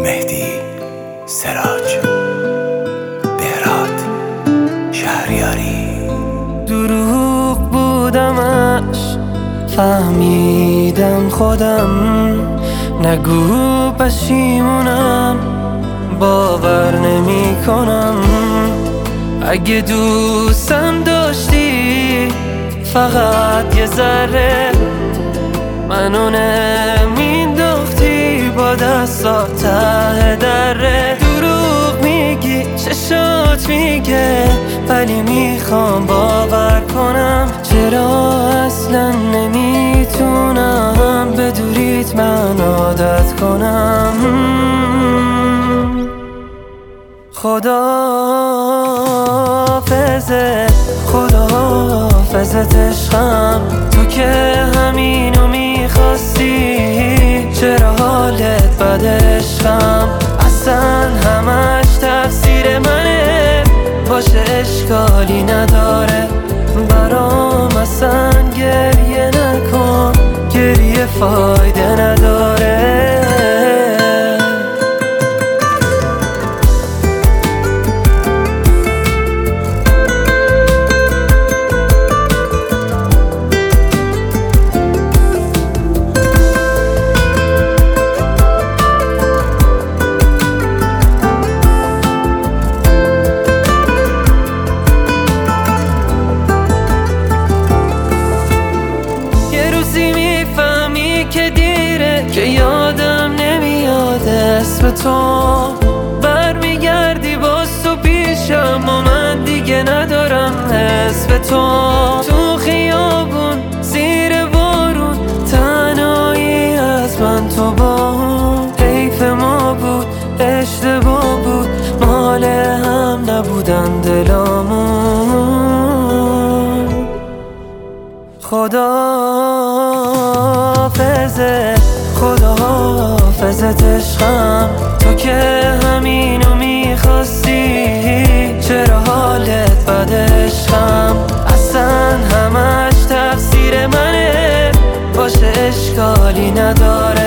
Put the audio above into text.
مهدی سراج، بهراد شهریاری. دروغ بودمش فهمیدم خودم، نگو پشیمونم باور نمی کنم. اگه دوستم داشتی فقط یه ذره، منو نمینداختی با دستات ته دره. دروغ میگی چشات میگه ولی میخوام باور کنم. چرا اصلا نمیتونم به دوریت من عادت کنم؟ خداحافظه خداحافظت عشقم، تو که همینو میخواستی. چرا حالت بد عشقم؟ اصلا همش تقصیر منه، باشه اشکالی نداره برام. اصلا گریه نکن، گریه فایده نداره. که دیره که یادم نمیاد اسم تو، برمیگردی باز تو پیشم و من دیگه ندارم حسب تو. تو خیابون زیر بارون تنهایی از من تو با اون، حیف ما بود اشتباه بود مال هم نبودن دلامون. خداحافظه خداحافظت عشقم، تو که همینو میخواستی. چرا حالت بد عشقم؟ اصلا همش تقصیر منه، باشه اشکالی نداره